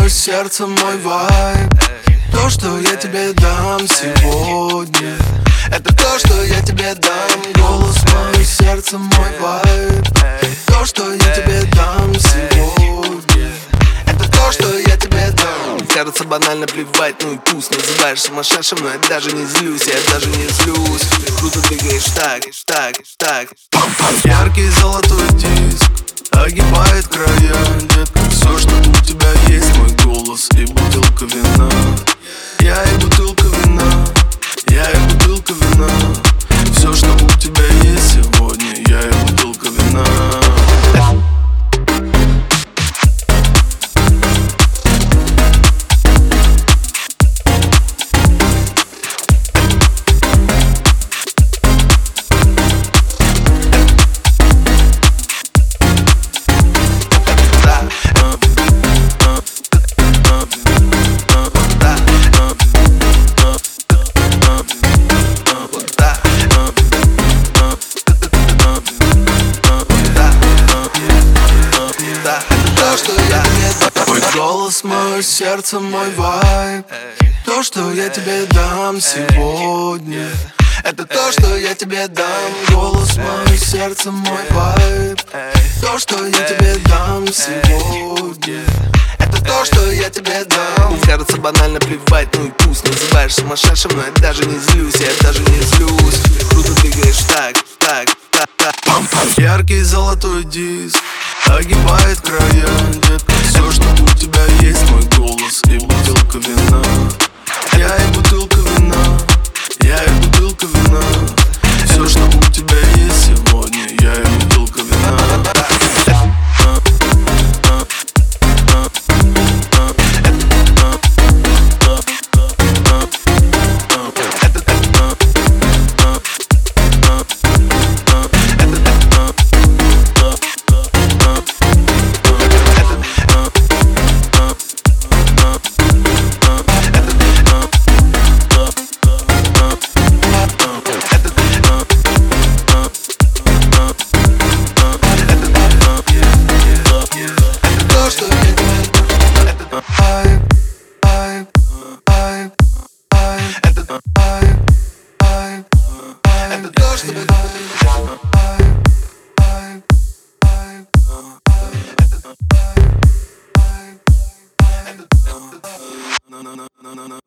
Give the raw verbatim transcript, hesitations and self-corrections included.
сердце, мой вайб. То, что я тебе дам сегодня, это то, что я тебе дам. Голос, мое сердце, мой вайб. То, что я тебе дам сегодня, это то, что я тебе дам. Кажется банально, плевать, ну и пусть. Называешь сумасшедшим, но я даже не злюсь, я даже не злюсь. Круто двигаешь так, так, так. Яркий золотой диск огибает края, детка. Все, что у тебя есть, мой голос и бутылка вина. Я и бутылка вина, я и бутылка вина. Все, что у тебя есть сегодня, я и бутылка вина. Мой голос, мое сердце, мой вайб. То, что я тебе дам сегодня, это то, что я тебе дам. Голос, мое сердце, мой вайб. То, что я тебе дам сегодня, это то, что я тебе дам. Кажется банально, плевать, ну и пусть. Называешь сумасшедшим, но я даже не злюсь, я даже не злюсь. Круто двигаешь так, так, так, так. Яркий золотой диск огибает края, детка. Все, что у тебя есть, мой голос и бутылка вина. Я и бутылка вина, я и бутылка вина. Все, что у тебя есть сегодня, я и бутылка вина. No, no, no, no, no.